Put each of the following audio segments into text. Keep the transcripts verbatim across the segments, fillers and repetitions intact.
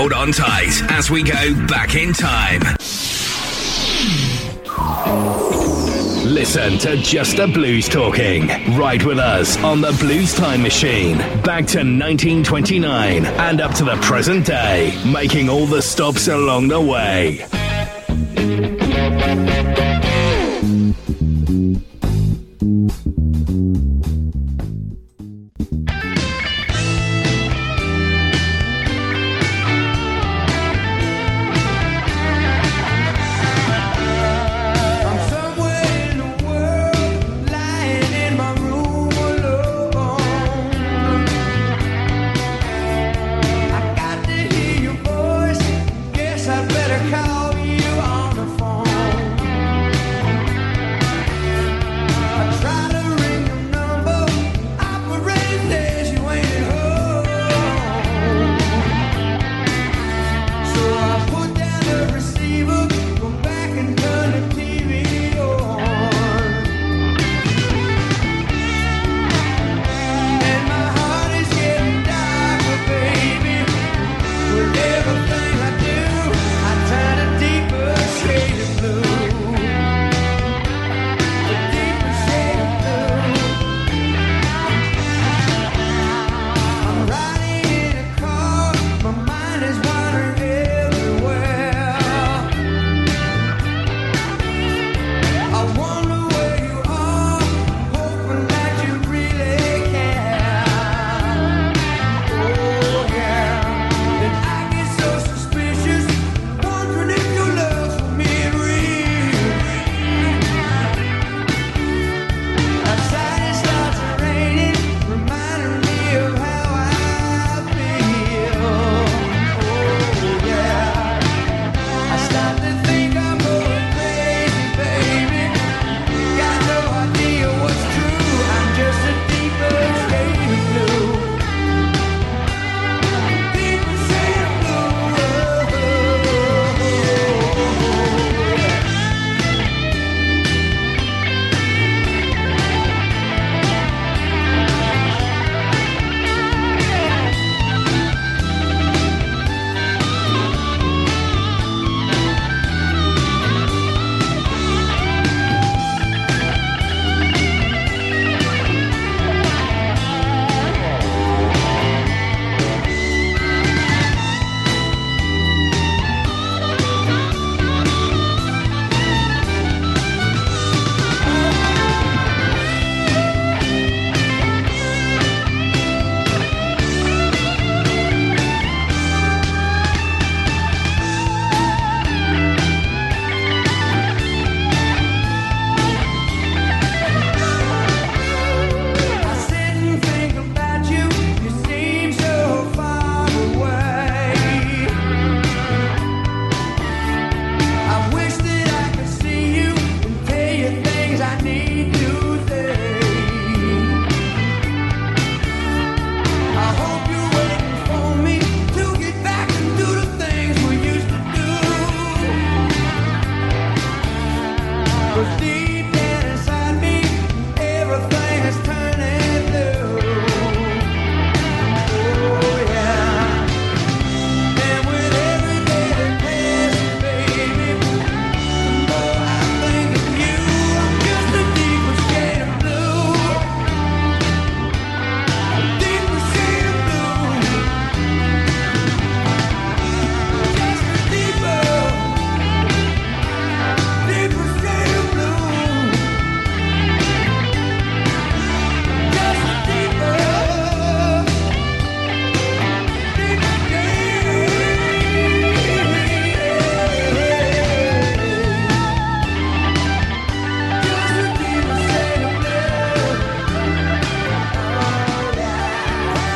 hold on tight as we go back in time. Listen to Just the Blues Talking. Ride with us on the Blues Time Machine. Back to nineteen twenty-nine and up to the present day, making all the stops along the way.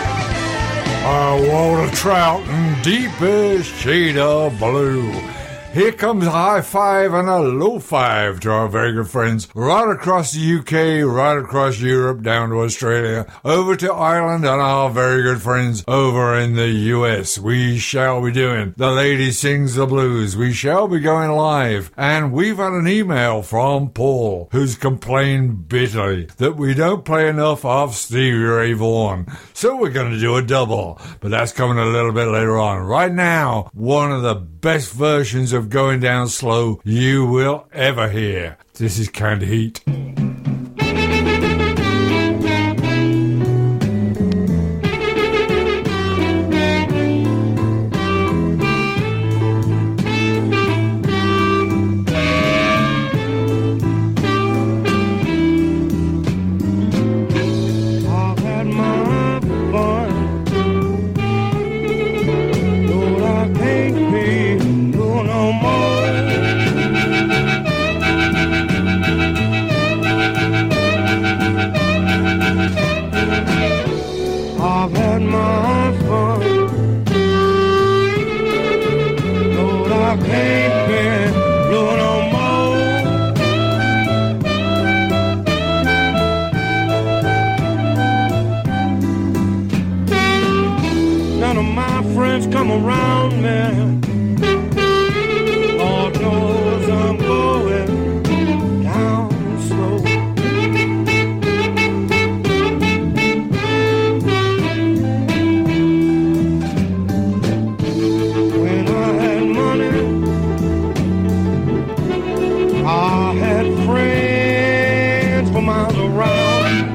Trout and deepest shade of blue. Here comes a high five and a low five to our very good friends right across the U K, right across Europe, down to Australia, over to Ireland, and our very good friends over in the U S. We shall be doing The Lady Sings the Blues. We shall be going live, and we've had an email from Paul, who's complained bitterly that we don't play enough of Stevie Ray Vaughan. So we're going to do a double, but that's coming a little bit later on. Right now, one of the best versions of Going Down Slow you will ever hear. This is Canned Heat. Come around me, Lord knows I'm going down slow. When I had money, I had friends for miles around.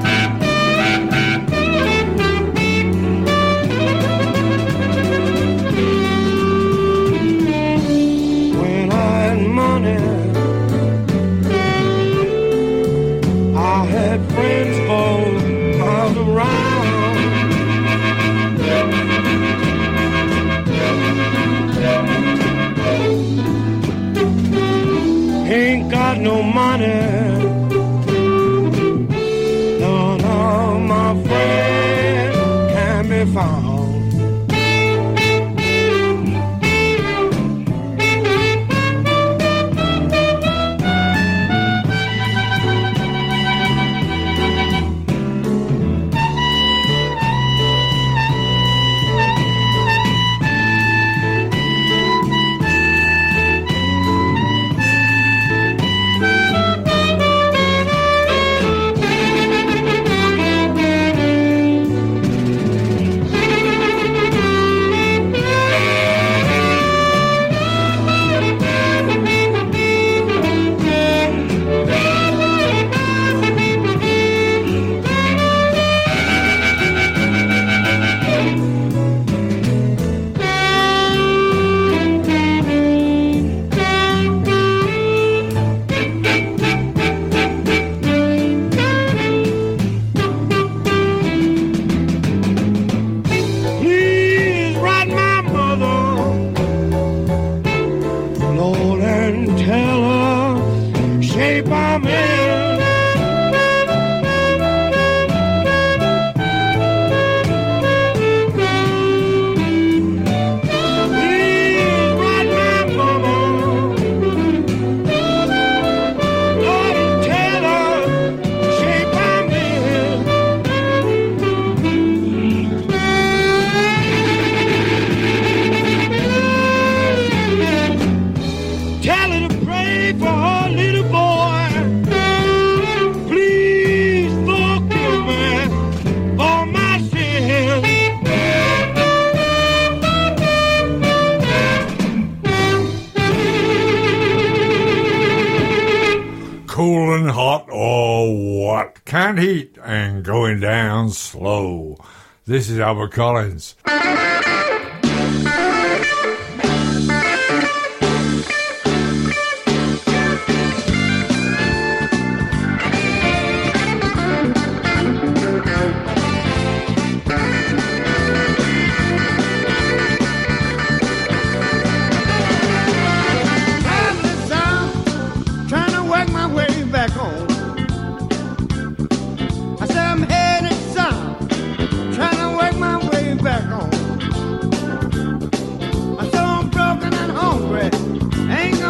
Friends for miles around. Ain't got no money, none of my friends can be found. Coolin' hot or what? Canned Heat and Going Down Slow. This is Albert Collins. Ain't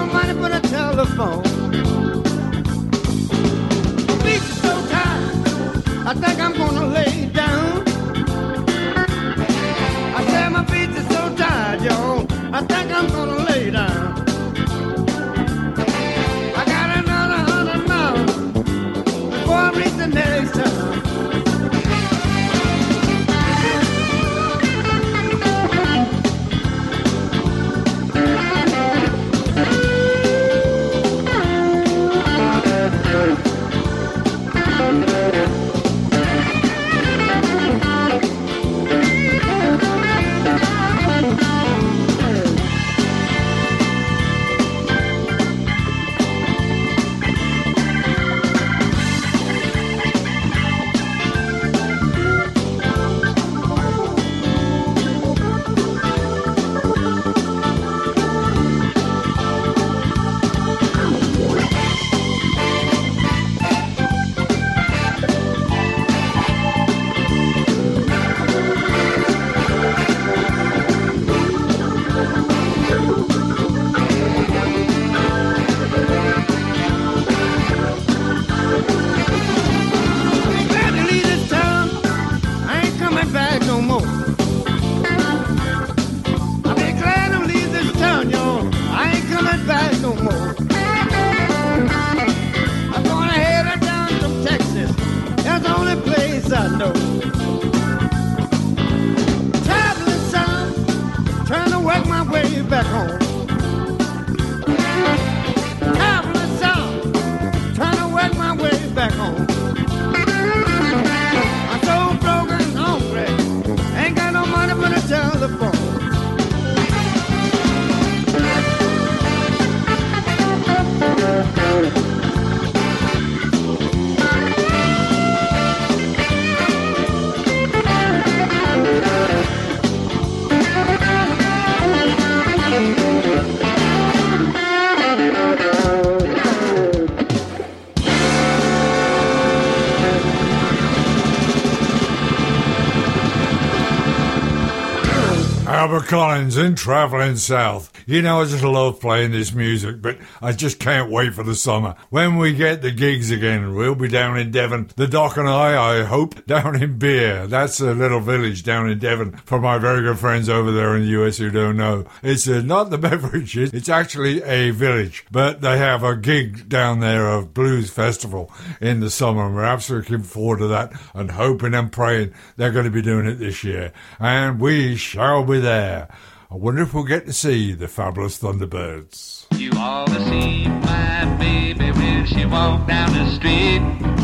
Albert Collins and Travelling South. You know, I just love playing this music, but I just can't wait for the summer. When we get the gigs again, we'll be down in Devon. The Doc and I, I hope, down in Beer. That's a little village down in Devon for my very good friends over there in the U S who don't know. It's uh, not the beverages, it's actually a village, but they have a gig down there of Blues Festival in the summer, and we're absolutely looking forward to that and hoping and praying they're going to be doing it this year. And we shall be there. I wonder if we'll get to see the Fabulous Thunderbirds. You ought to see my baby when she walked down the street,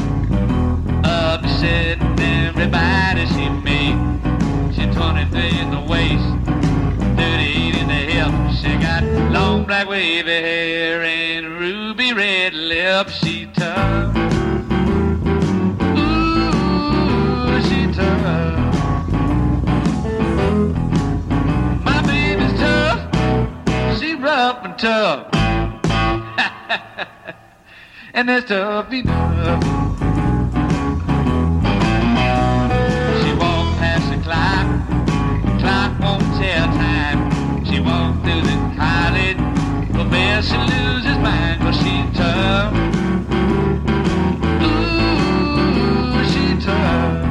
upsetting everybody she met. She's twenty-three in the waist, thirty-eight in the hip. She got long black wavy hair and ruby red lips. She tough. Ooh, she tough. My baby's tough. She rough and tough. And that's tough enough. She walked past the clock, clock won't tell time. She walked through the college, professor loses mind, 'cause she's tough. Ooh, she's tough.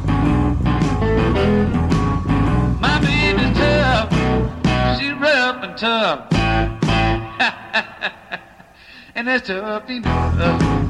My baby's tough, she's rough and tough. And that's tough enough.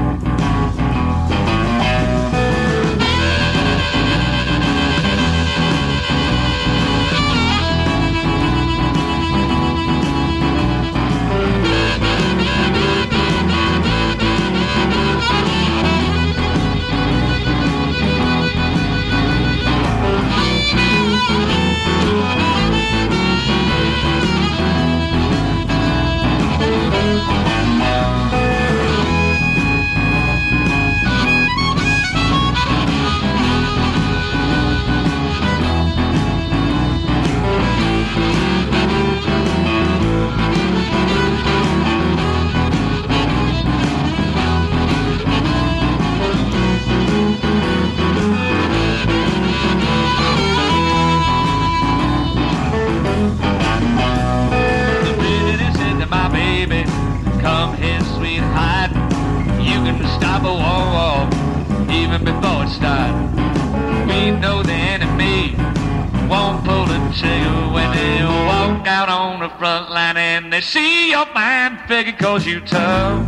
Come here, sweetheart, you can stop a war even before it starts. We know the enemy won't pull the trigger when they walk out on the front line and they see your fine figure 'cause you tough.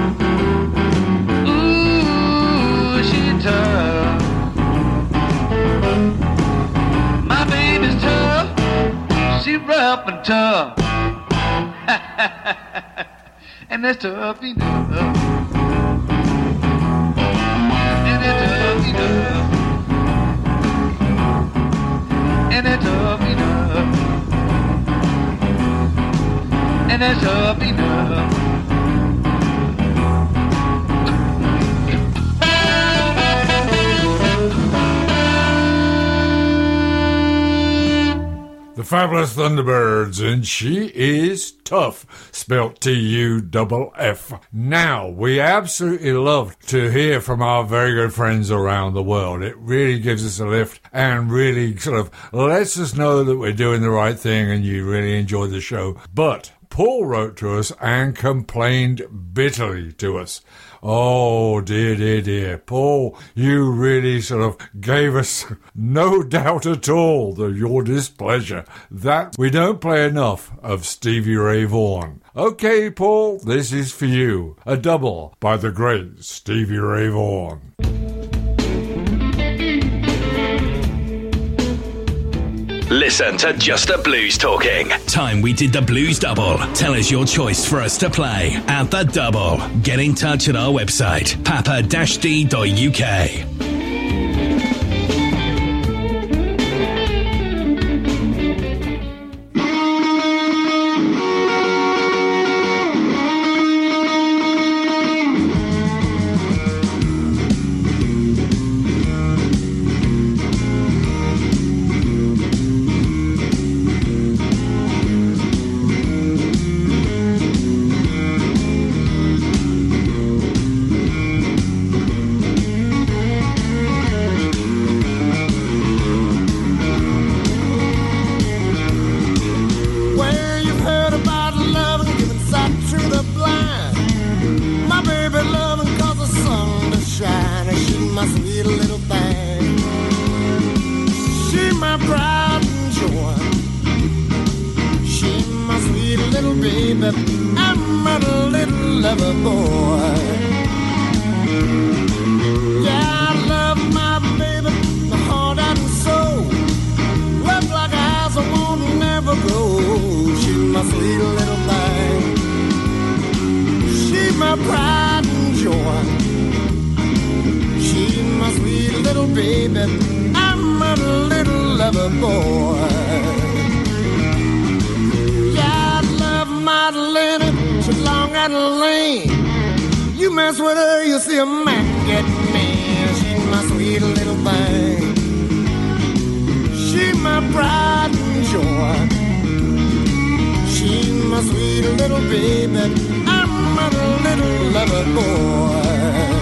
Ooh, she tough. My baby's tough, she rough and tough. And that's tough enough. And that's tough enough. And that's tough enough. And that's tough enough. The Fabulous Thunderbirds, and she is tough, spelt T U F F. Now, we absolutely love to hear from our very good friends around the world. It really gives us a lift and really sort of lets us know that we're doing the right thing and you really enjoy the show. But Paul wrote to us and complained bitterly to us. Oh, dear, dear, dear. Paul, you really sort of gave us no doubt at all that your displeasure that we don't play enough of Stevie Ray Vaughan. Okay, Paul, this is for you. A double by the great Stevie Ray Vaughan. Listen to Just a Blues Talking. Time we did the Blues Double. Tell us your choice for us to play at the Double. Get in touch at our website, papa dash d dot u k. baby, I'm a little lover boy. Yeah, I love my baby, my heart and soul. Love like eyes I won't never go. She's my sweet little thing. She's my pride and joy. She's my sweet little baby. I'm a little lover boy. Yeah, I love Madalena. She's long and lane. You mess with her, you'll see a man get me. She's my sweet little thing. She's my pride and joy. She's my sweet little baby. I'm a little lover boy.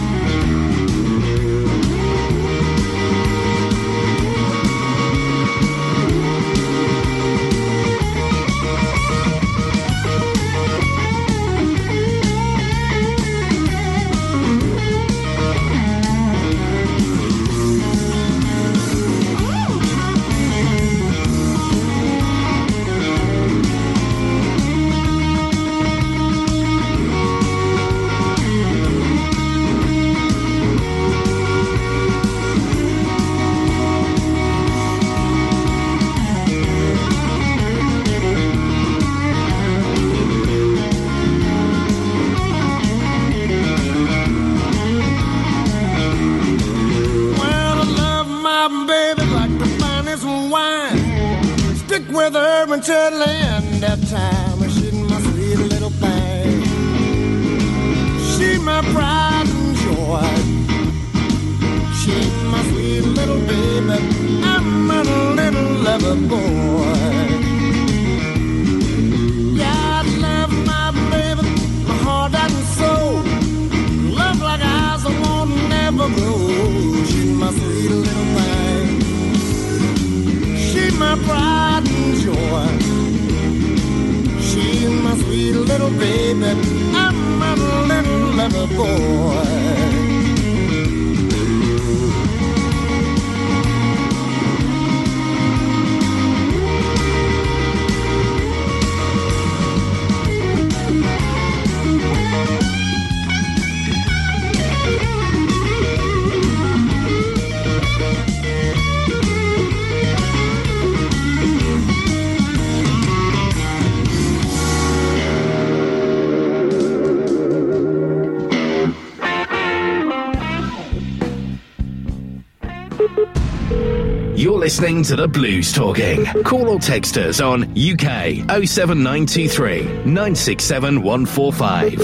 With her until the end of time. She's my sweet little thing. She's my pride and joy. She's my sweet little baby. I'm a little lover boy. Yeah, I love my baby, my heart and soul. Love like eyes I won't never grow. She's my sweet little thing. She's my pride and joy. She's my sweet little baby. I'm a little lover boy. You're listening to the Blues Talking. Call or text us on U K oh seven nine two three nine six seven one four five.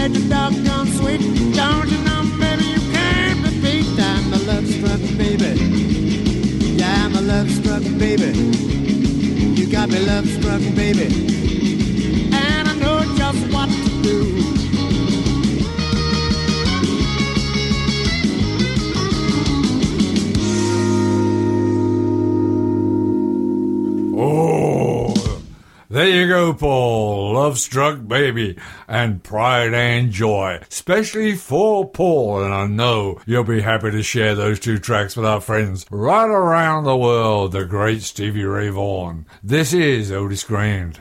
that you're doggone sweet. Don't you know, baby, you can't be beat. I'm a love-struck baby. Yeah, I'm a love-struck baby. You got me love-struck baby. And I know just what to do. There you go, Paul. Love Struck Baby and Pride and Joy. Especially for Paul, and I know you'll be happy to share those two tracks with our friends right around the world, the great Stevie Ray Vaughan. This is Otis Grand.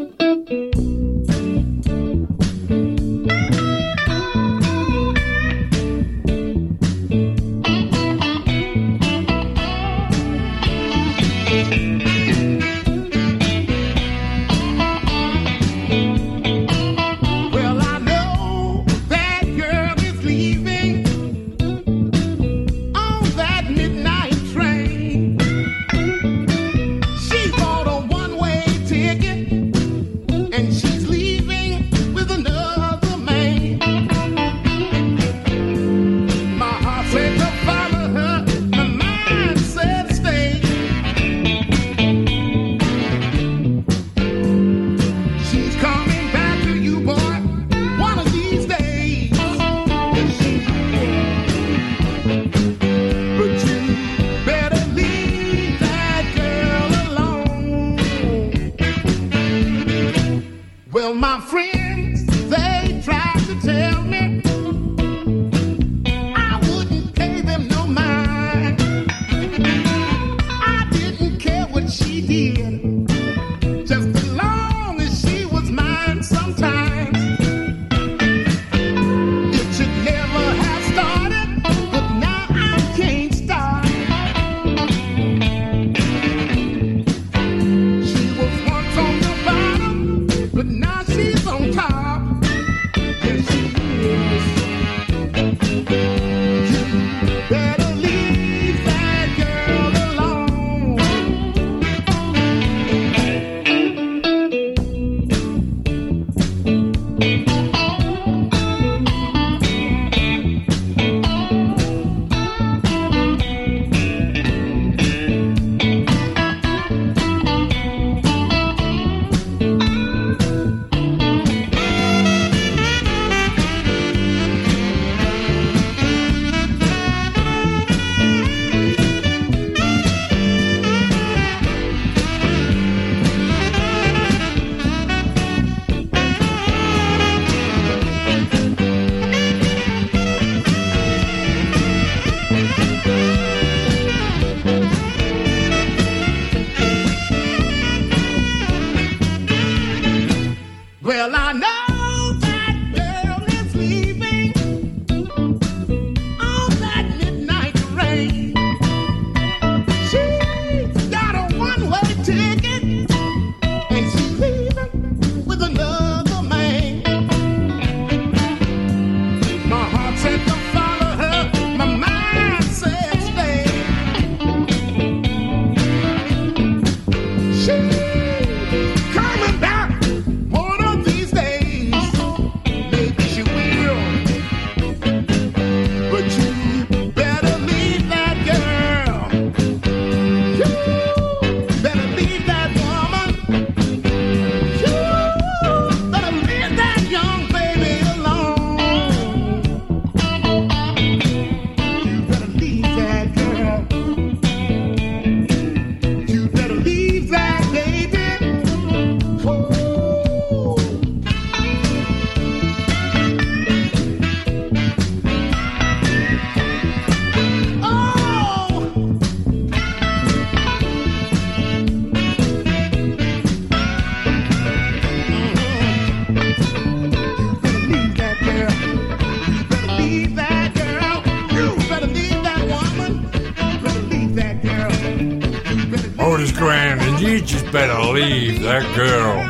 Otis Grand, and you just better leave that girl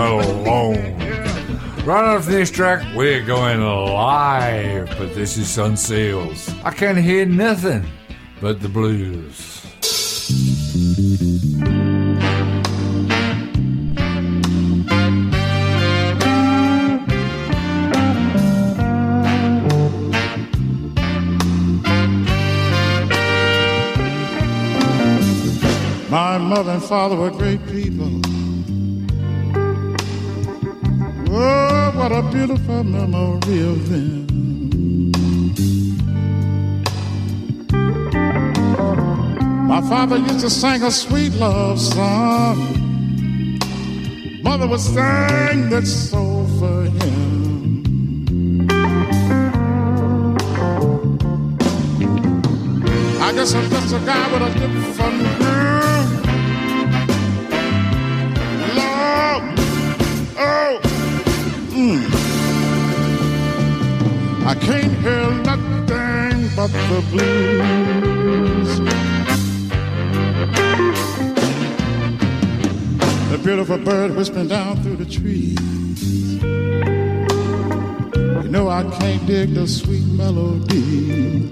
alone. Right after this track, we're going live, but this is Sun Seals. I can't hear nothing but the blues. mother and father were great people. Oh, what a beautiful memory of them. My father used to sing a sweet love song. Mother would sing that soul for him. I guess I'm just a guy with a different girl. Love, oh, mm. I can't hear nothing but the blues. The beautiful bird whispering down through the trees. You know I can't dig the sweet melody.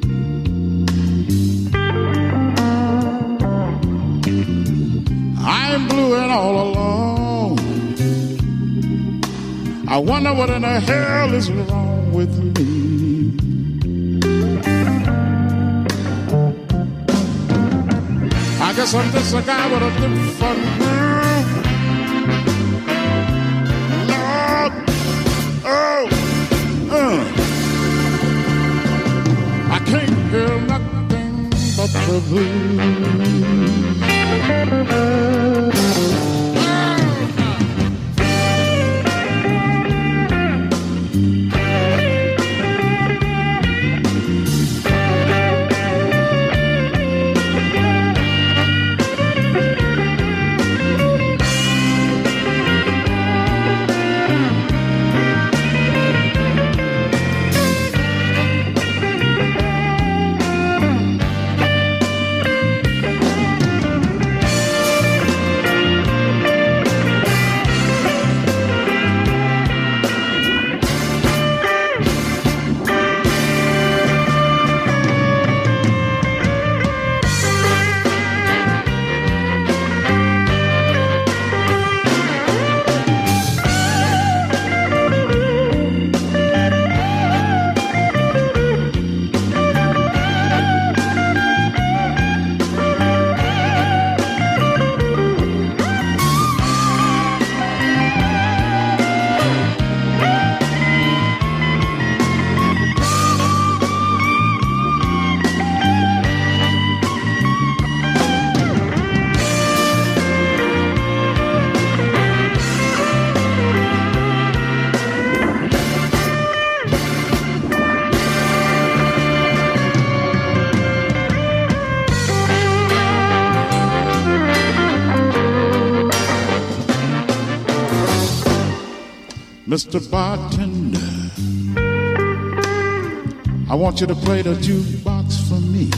I'm blue and all alone. I wonder what in the hell is wrong with me. I guess I'm just a guy with a different world. Lord, oh, uh. I can't hear nothing but the blues. Mister Bartender, I want you to play the jukebox for me.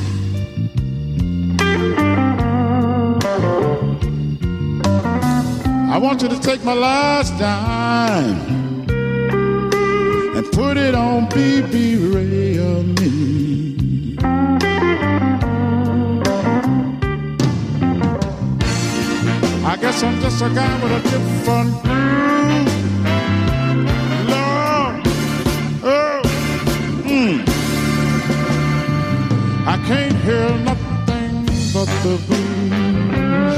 I want you to take my last dime and put it on B B Ray or me. I guess I'm just a guy with a different groove. I can't hear nothing but the blues.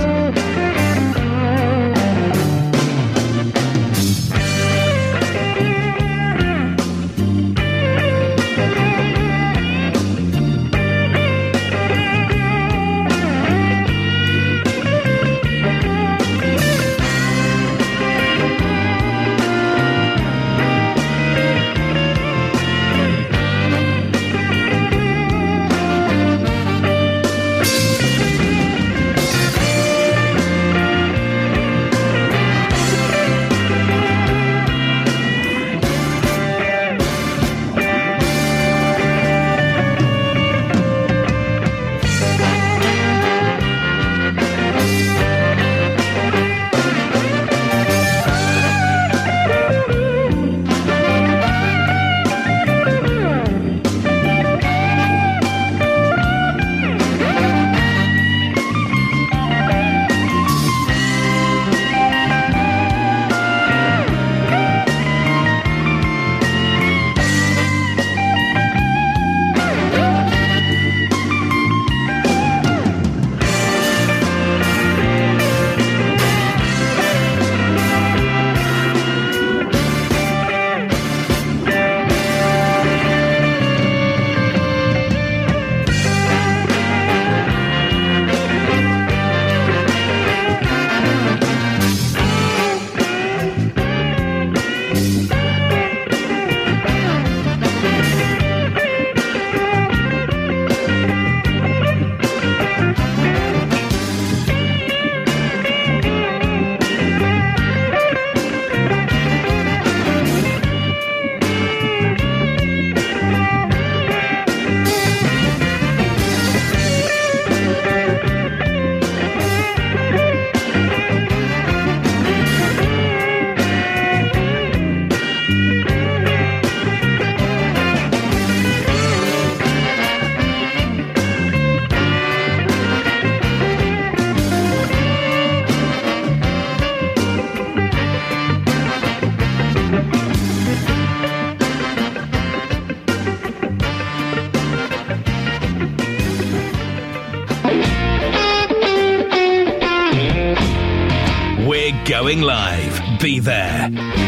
going live. Be there.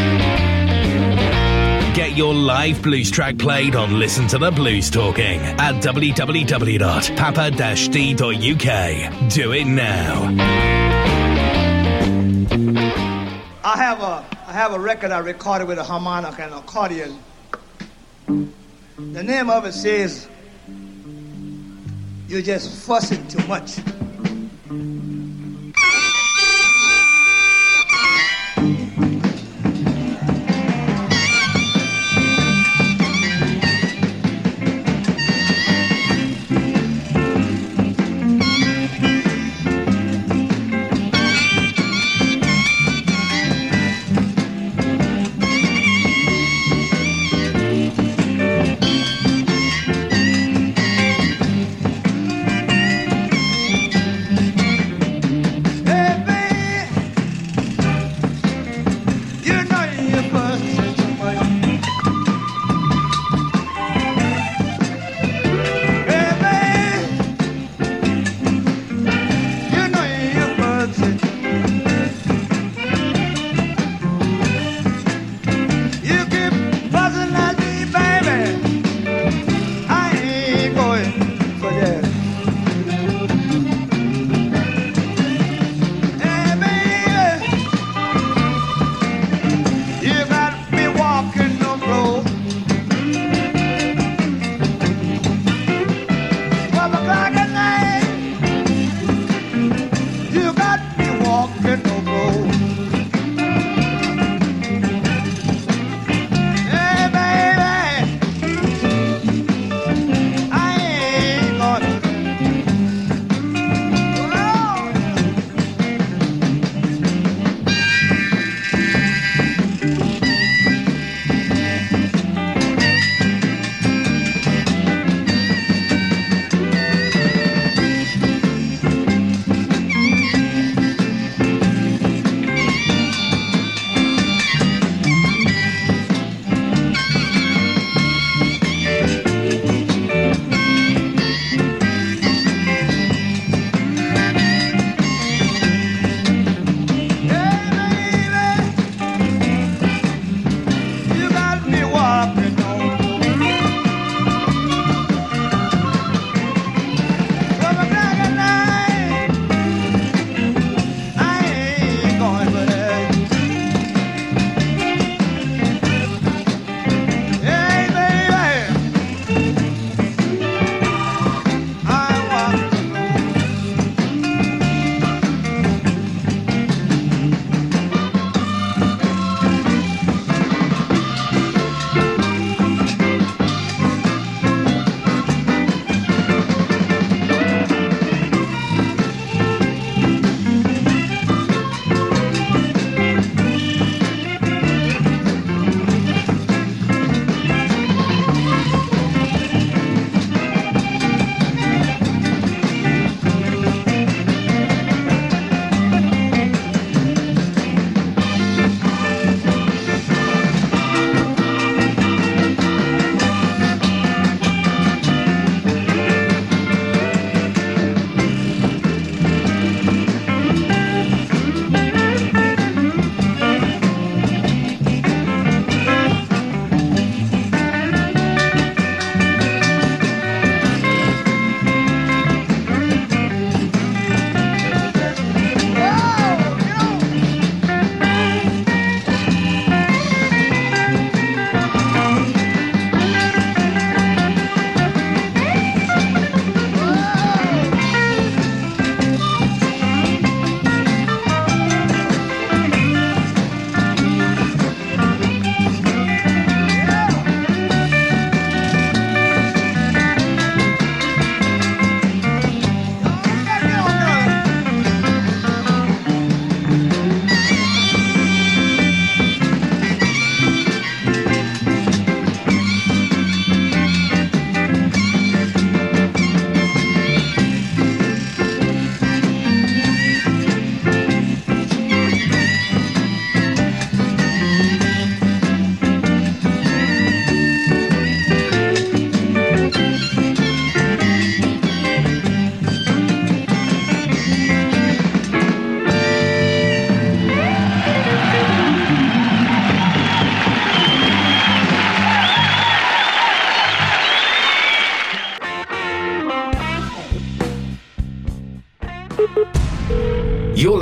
Get your live blues track played on Listen to the Blues Talking at w w w dot papa dash d dot u k. Do it now. I have a I have a record I recorded with a harmonica and accordion. The name of it says, "You're just fussing too much."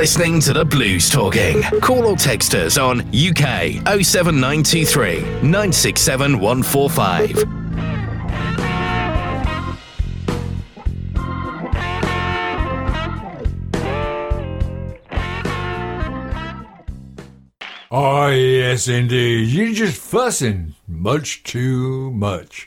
listening to the Blues Talking. Call or text us on U K oh seven nine two three nine six seven one four five. Oh, yes, indeed. You're just fussing much too much.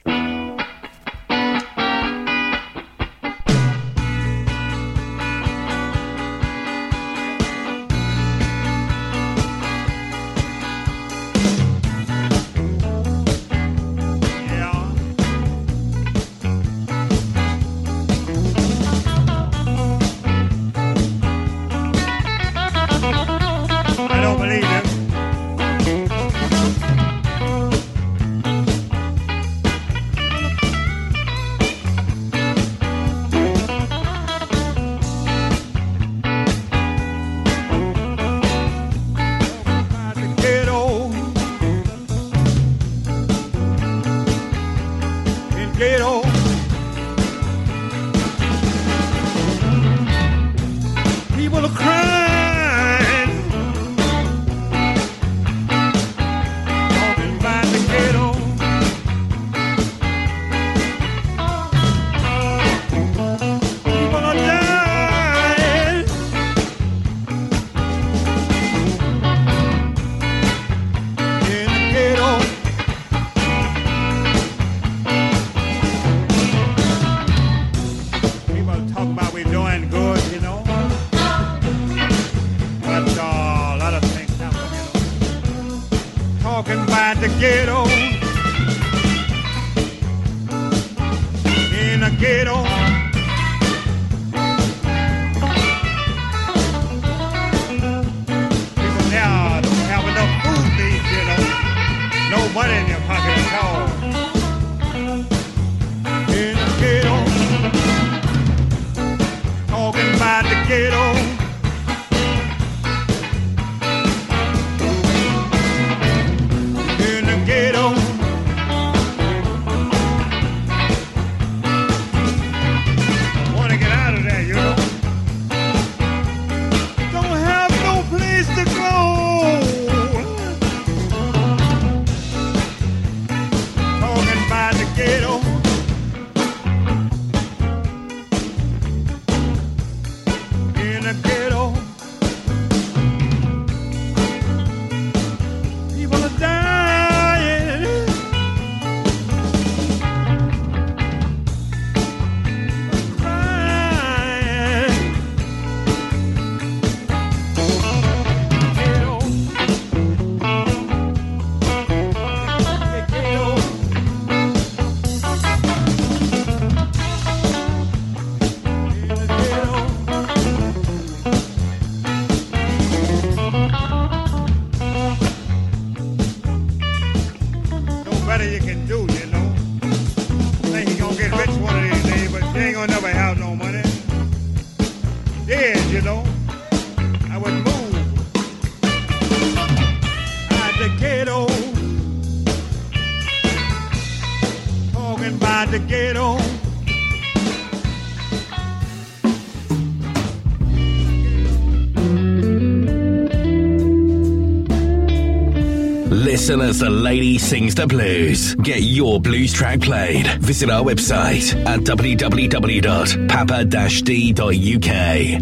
Listen as the lady sings the blues. Get your blues track played. Visit our website at w w w dot papa dash d dot u k.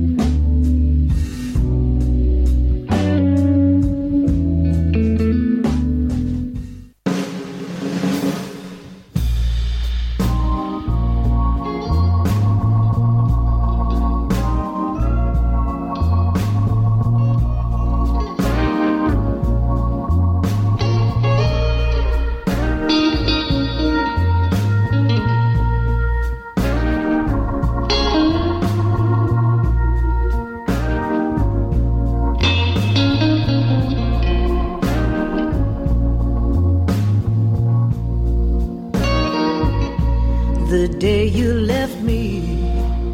The day you left me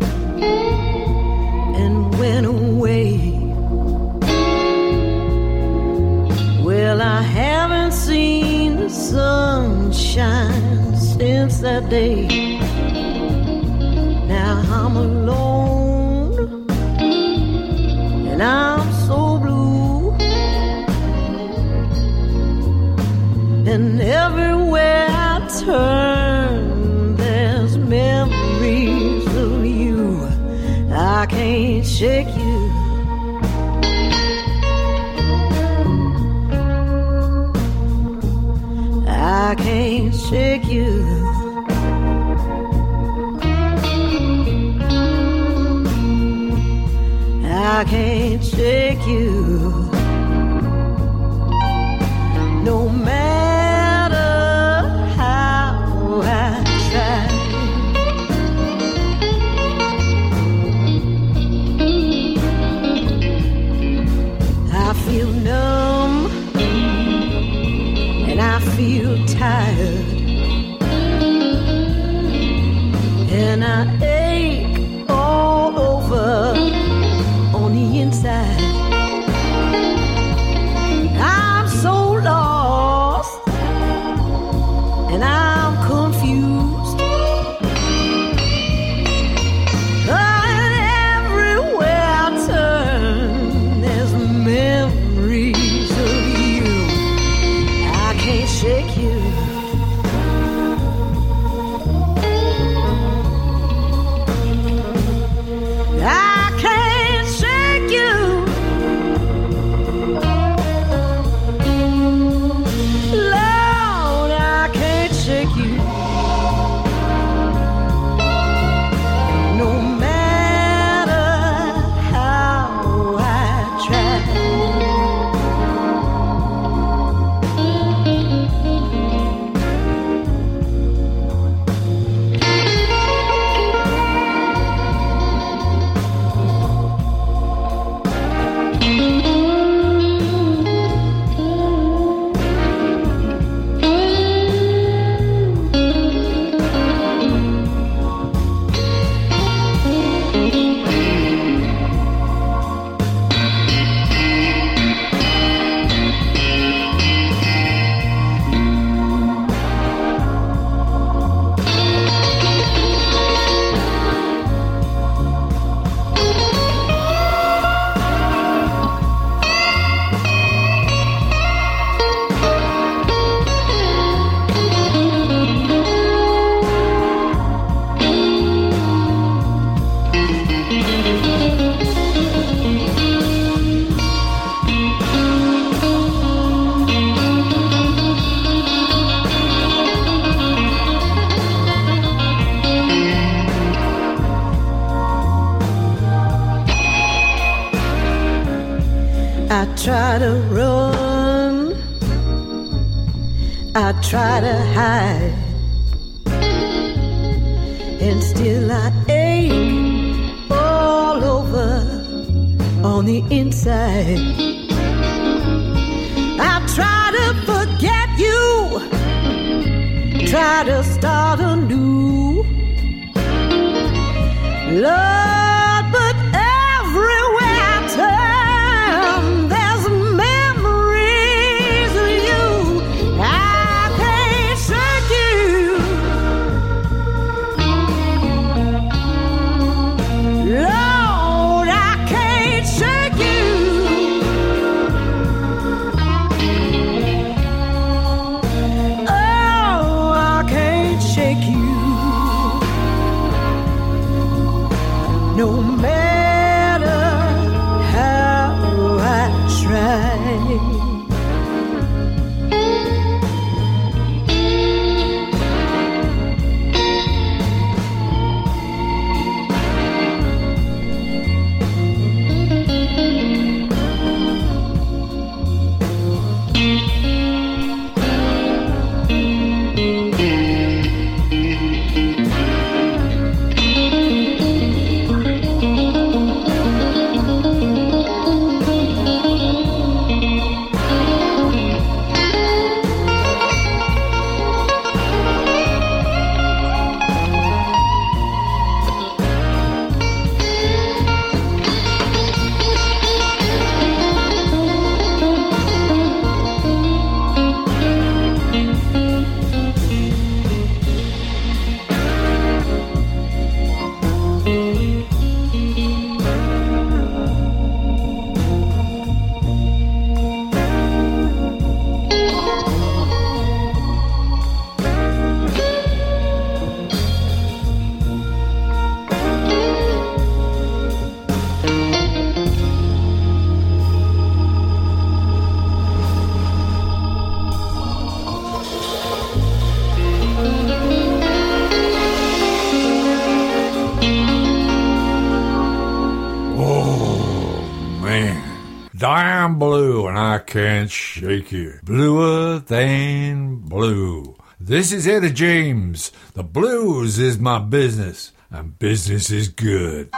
and went away, well, I haven't seen the sunshine since that day. Now I'm alone and I'm so blue. And everywhere I turn, there's memories of you. I can't shake you. I can't shake you. I can't shake you. No matter how I try. I feel numb and I feel tired, and I ache all over on the inside. I'm so lost and I'm confused. And everywhere I turn, there's memories of you. I can't shake you. I can't shake you. Lord, I can't shake you. No matter how I try. I try to run, I try to hide, and still I ache all over on the inside. I try to forget you, try to start anew, Lord, but everywhere I turn, there's memories of you. I can't shake you. Lord, I can't shake you. Oh, I can't shake you. Diane Blue, and I Can't Shake You. Bluer than blue. This is Etta James. The blues is my business, and business is good.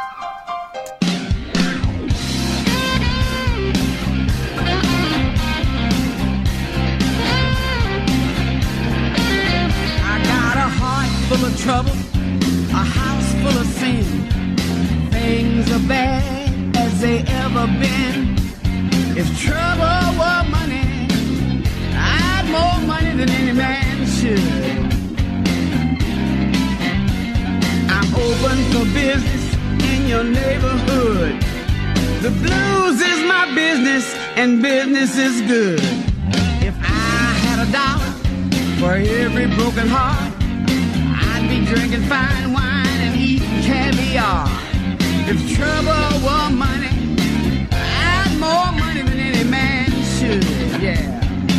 Full of trouble, a house full of sin. Things are bad as they ever been. If trouble were money, I'd more money than any man should. I'm open for business in your neighborhood. The blues is my business and business is good. If I had a dollar for every broken heart, be drinking fine wine and eating caviar. If trouble were money, I'd more money than any man should, yeah.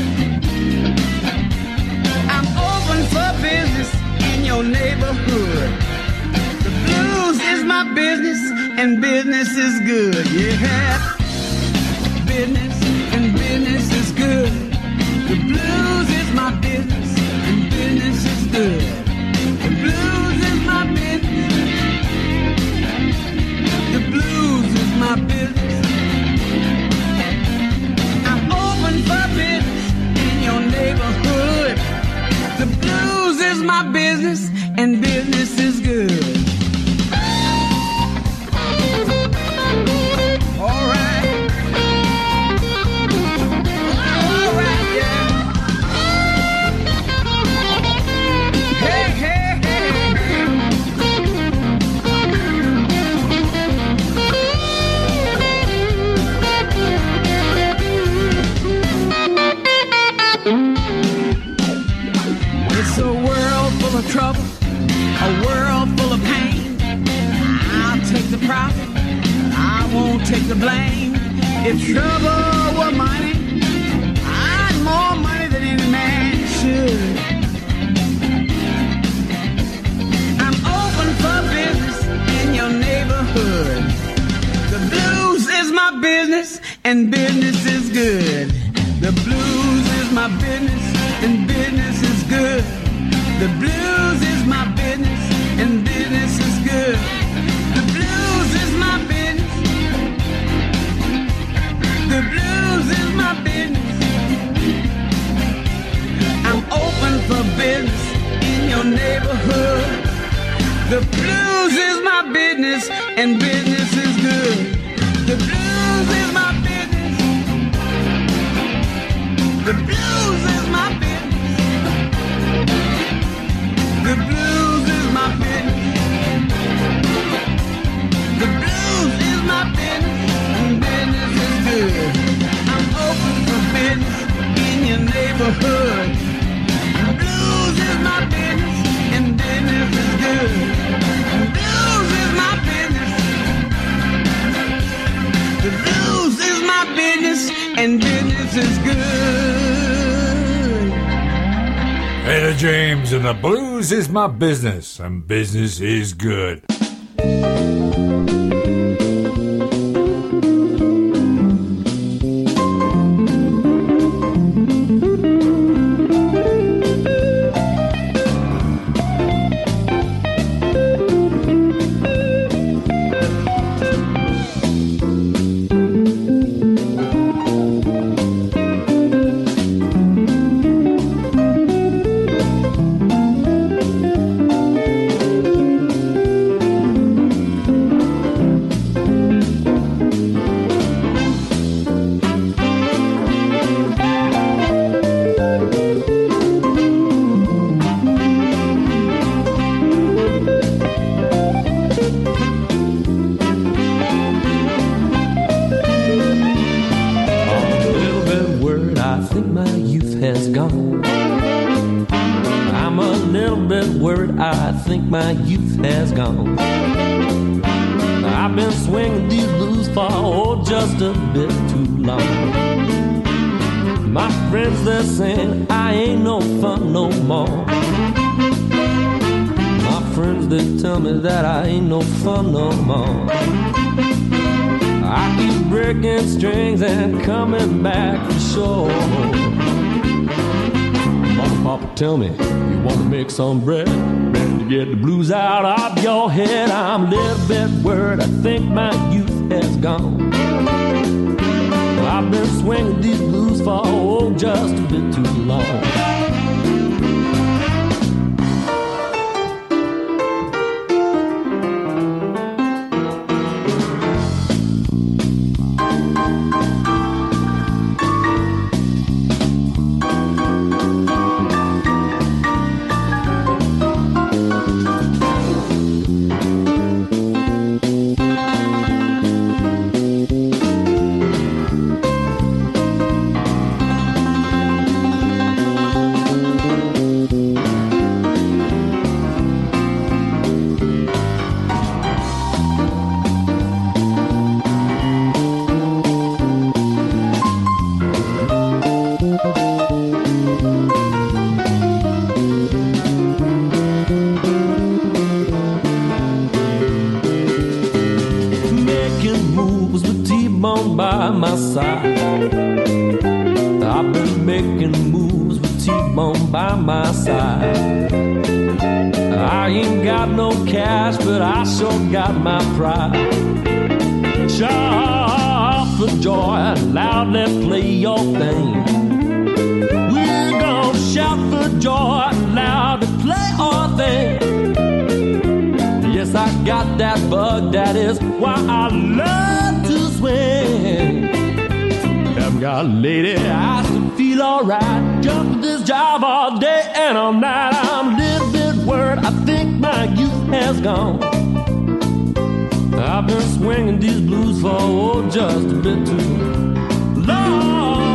I'm open for business in your neighborhood. The blues is my business and business is good, yeah. Business and business is good. The blues is my business and business is good. The blues is my business. The blues is my business. I'm open for business in your neighborhood. The blues is my business and business is good. All right. All right, yeah. Hey, hey. Trouble, a world full of pain. I'll take the profit, I won't take the blame. If trouble were money, I'd more money than any man should. I'm open for business in your neighborhood. The blues is my business and business is good. The blues is my business and business is good. The blues is my business and business is good. The blues is my business. The blues is my business. I'm open for business in your neighborhood. The blues is my business and business is good. The blues is my business. The blues is my business. The blues is my business. The blues is my business, and business is good. I'm open for business in your neighborhood. The blues is my business, and business is good. The blues is my business. The blues is my business, and business is good. Etta James, and the blues is my business, and business is good. My youth has gone. I've been swinging these blues for oh, just a bit too long. My friends, they're saying I ain't no fun no more. My friends, they tell me that I ain't no fun no more. I keep breaking strings and coming back for sure. Mama, Papa, tell me, you want to make some bread? Ready to get the blues out of your head? I'm a little bit worried, I think my youth has gone. I've been swinging these blues for oh, just a bit too long. Lady, I still feel alright. Jumping this job all day and all night. I'm a little bit worried, I think my youth has gone. I've been swinging these blues for oh, just a bit too long.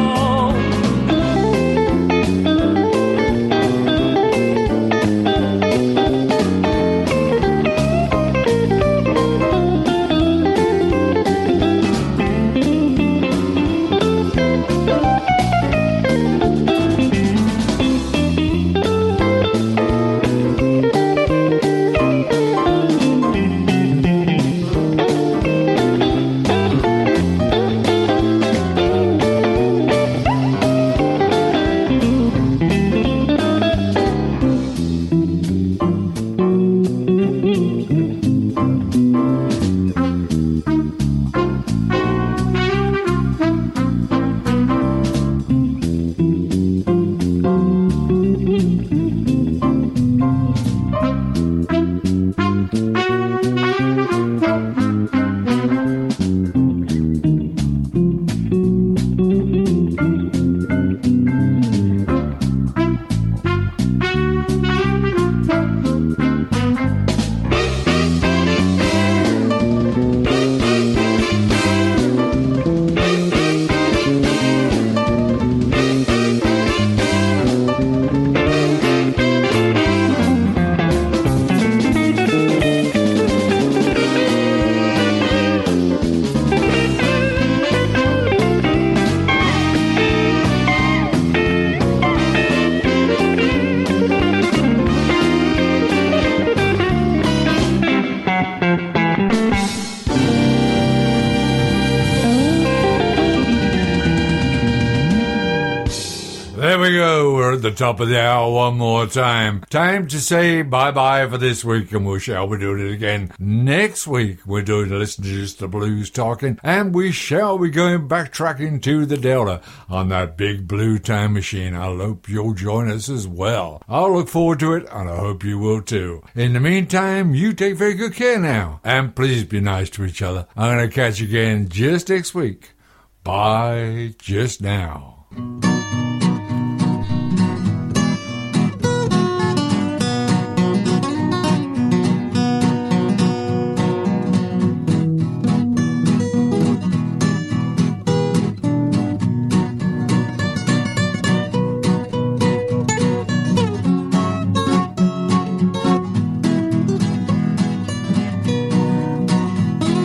The top of the hour one more time. Time to say bye-bye for this week, and we shall be doing it again next week. We're doing Listen to Just the Blues Talking, and we shall be going backtracking to the Delta on that big blue time machine. I hope you'll join us as well. I'll look forward to it, and I hope you will too. In the meantime, you take very good care now, and please be nice to each other. I'm going to catch you again just next week. Bye just now.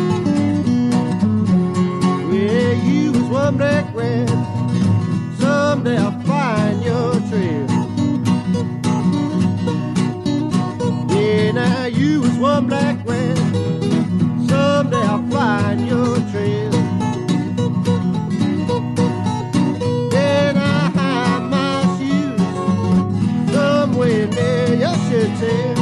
Black red, so hotel.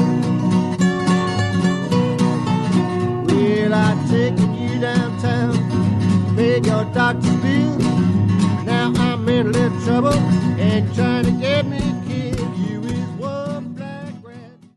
Well, I taken you downtown, paid your doctor's bill. Now I'm in a little trouble and trying to get